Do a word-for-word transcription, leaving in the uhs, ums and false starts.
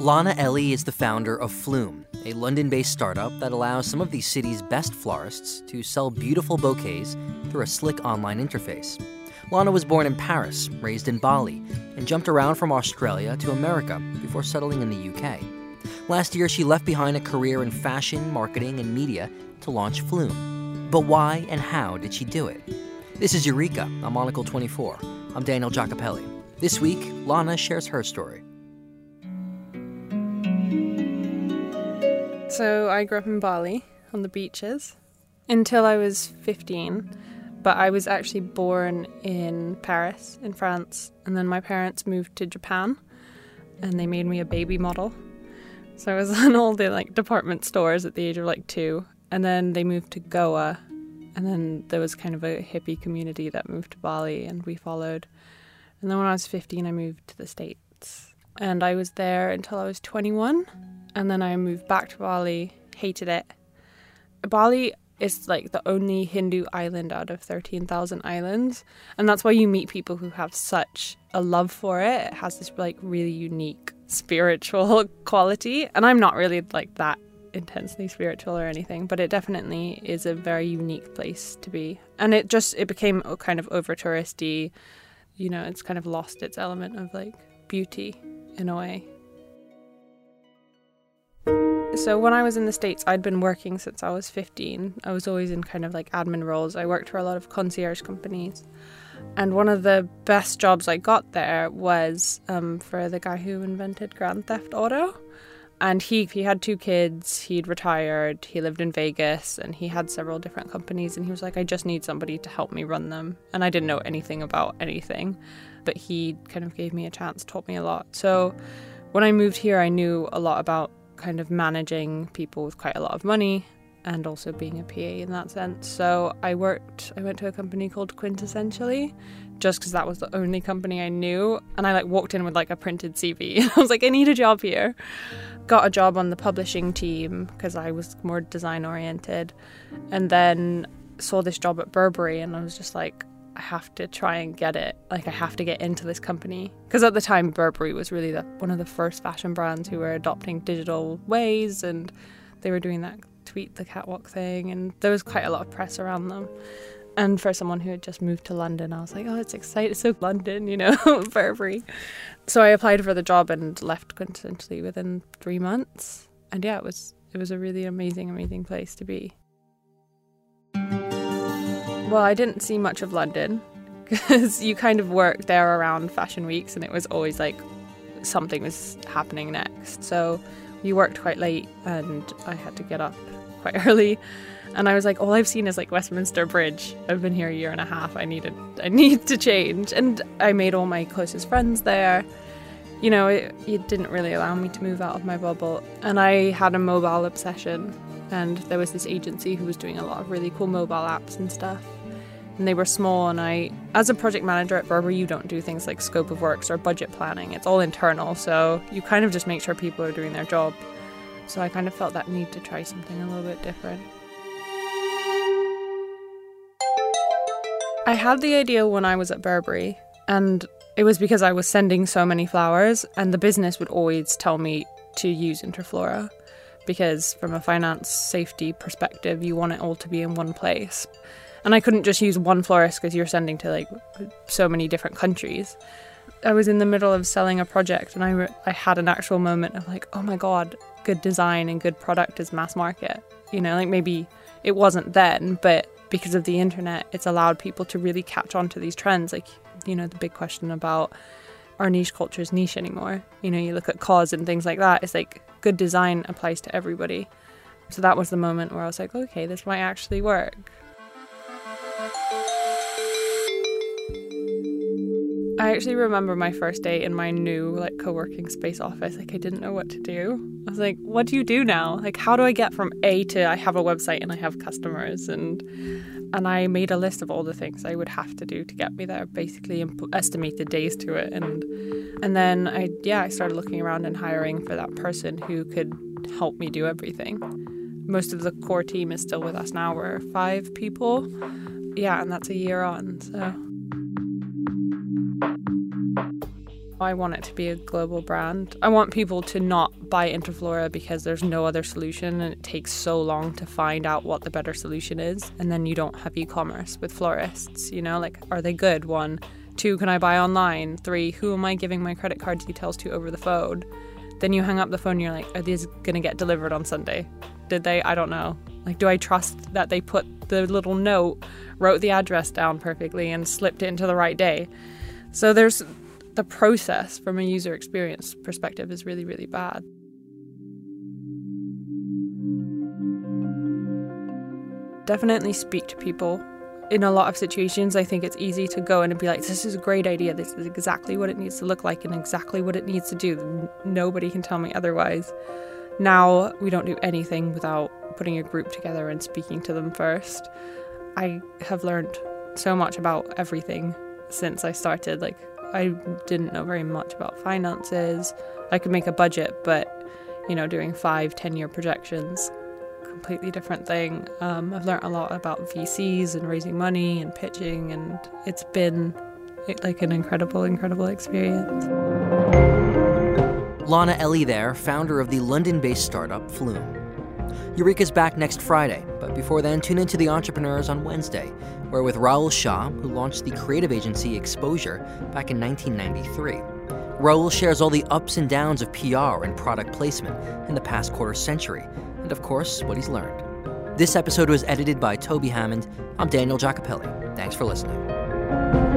Lana Ellie is the founder of Flume, a London-based startup that allows some of the city's best florists to sell beautiful bouquets through a slick online interface. Lana was born in Paris, raised in Bali, and jumped around from Australia to America before settling in the U K. Last year, she left behind a career in fashion, marketing, and media to launch Flume. But why and how did she do it? This is Eureka on Monocle twenty-four. I'm Daniel Giacopelli. This week, Lana shares her story. So I grew up in Bali on the beaches until I was fifteen. But I was actually born in Paris, in France, and then my parents moved to Japan, and they made me a baby model. So I was in all the like department stores at the age of like two, and then they moved to Goa, and then there was kind of a hippie community that moved to Bali, and we followed. And then when I was fifteen, I moved to the States, and I was there until I was twenty-one, and then I moved back to Bali, hated it. Bali is like the only Hindu island out of thirteen thousand islands. And that's why you meet people who have such a love for it. It has this like really unique spiritual quality. And I'm not really like that intensely spiritual or anything, but it definitely is a very unique place to be. And it just, it became kind of over touristy. You know, it's kind of lost its element of like beauty in a way. So when I was in the States, I'd been working since I was fifteen. I was always in kind of like admin roles. I worked for a lot of concierge companies. And one of the best jobs I got there was um, for the guy who invented Grand Theft Auto. And he, he had two kids, he'd retired, he lived in Vegas, and he had several different companies. And he was like, I just need somebody to help me run them. And I didn't know anything about anything, but he kind of gave me a chance, taught me a lot. So when I moved here, I knew a lot about kind of managing people with quite a lot of money and also being a P A in that sense. So I worked, I went to a company called Quintessentially just because that was the only company I knew. And I like walked in with like a printed C V. I was like, I need a job here. Got a job on the publishing team because I was more design oriented. And then saw this job at Burberry and I was just like, I have to try and get it. Like, I have to get into this company. Because at the time, Burberry was really the, one of the first fashion brands who were adopting digital ways, and they were doing that tweet the catwalk thing, and there was quite a lot of press around them. And for someone who had just moved to London, I was like, oh, it's exciting. It's so London, you know, Burberry. So I applied for the job and left Quintessentially within three months. And yeah, it was it was a really amazing, amazing place to be. Well, I didn't see much of London because you kind of worked there around fashion weeks and it was always like something was happening next. So we worked quite late and I had to get up quite early. And I was like, all I've seen is like Westminster Bridge. I've been here a year and a half. I needed, I need to change. And I made all my closest friends there. You know, it, it didn't really allow me to move out of my bubble. And I had a mobile obsession. And there was this agency who was doing a lot of really cool mobile apps and stuff. And they were small, and I, as a project manager at Burberry, you don't do things like scope of works or budget planning. It's all internal, so you kind of just make sure people are doing their job. So I kind of felt that need to try something a little bit different. I had the idea when I was at Burberry, and it was because I was sending so many flowers, and the business would always tell me to use Interflora, because from a finance safety perspective, you want it all to be in one place. And I couldn't just use one florist because you're sending to like so many different countries. I was in the middle of selling a project and I, re- I had an actual moment of like, oh my God, good design and good product is mass market. You know, like maybe it wasn't then, but because of the internet, it's allowed people to really catch on to these trends. Like, you know, the big question about are niche cultures niche anymore? You know, you look at C O S and things like that. It's like good design applies to everybody. So that was the moment where I was like, okay, this might actually work. I actually remember my first day in my new like co-working space office. Like I didn't know what to do. I was like, what do you do now? Like, how do I get from A to I have a website and I have customers? And and I made a list of all the things I would have to do to get me there, basically, and estimated days to it. And and then I yeah, I started looking around and hiring for that person who could help me do everything. Most of the core team is still with us now. We're five people. Yeah, and that's a year on, so... I want it to be a global brand. I want people to not buy Interflora because there's no other solution and it takes so long to find out what the better solution is. And then you don't have e-commerce with florists, you know, like, are they good? One. Two, can I buy online? Three, who am I giving my credit card details to over the phone? Then you hang up the phone and you're like, are these going to get delivered on Sunday? Did they? I don't know. Like, do I trust that they put the little note, wrote the address down perfectly and slipped it into the right day? So there's the process from a user experience perspective is really, really bad. Definitely speak to people. In a lot of situations, I think it's easy to go in and be like, this is a great idea. This is exactly what it needs to look like and exactly what it needs to do. Nobody can tell me otherwise. Now we don't do anything without putting a group together and speaking to them first. I have learned so much about everything since I started. Like, I didn't know very much about finances. I could make a budget, but, you know, doing five, ten-year projections, completely different thing. Um, I've learned a lot about V Cs and raising money and pitching, and it's been like an incredible, incredible experience. Lana Ellie there, founder of the London-based startup Flume. Eureka's back next Friday, but before then, tune into The Entrepreneurs on Wednesday, where with Rahul Shah, who launched the creative agency Exposure back in nineteen ninety-three. Rahul shares all the ups and downs of P R and product placement in the past quarter century, and of course, what he's learned. This episode was edited by Toby Hammond. I'm Daniel Giacopelli. Thanks for listening.